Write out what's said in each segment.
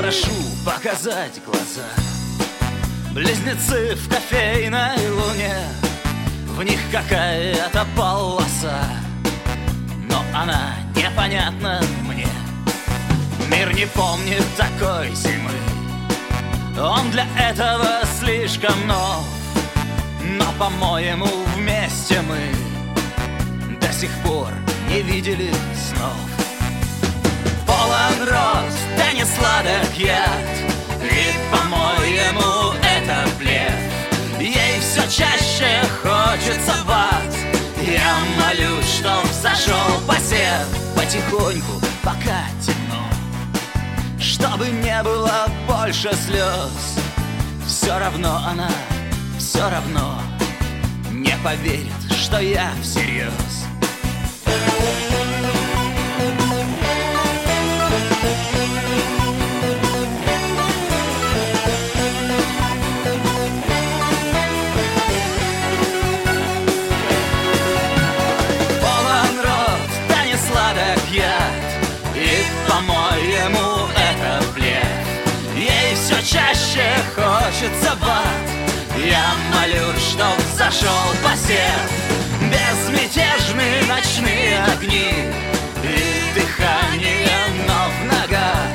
прошу показать глаза. Близнецы в кофейной луне, в них какая-то полоса, но она непонятна мне. Мир не помнит такой зимы, он для этого слишком нов. Но, по-моему, вместе мы до сих пор не видели снов. Полон роз, да не сладок яд, и, по-моему, это блеф. Ей все чаще хочется в ад. Я молюсь, чтоб взошел посев потихоньку, пока темно, чтобы не было больше слез. Все равно она, все равно не поверит, что я всерьез. Полон рот, да не сладок яд, и, по-моему, это блеф. Ей все чаще хочется в ад. Я молюсь, чтоб зашел посев. Безмятежные ночные огни и дыхание ног в ногах,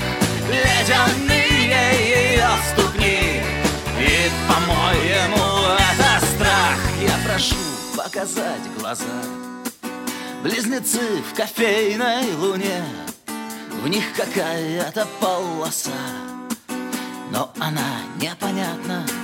ледяные ее ступни, и, по-моему, это страх. Я прошу показать глаза. Близнецы в кофейной луне, в них какая-то полоса, но она непонятна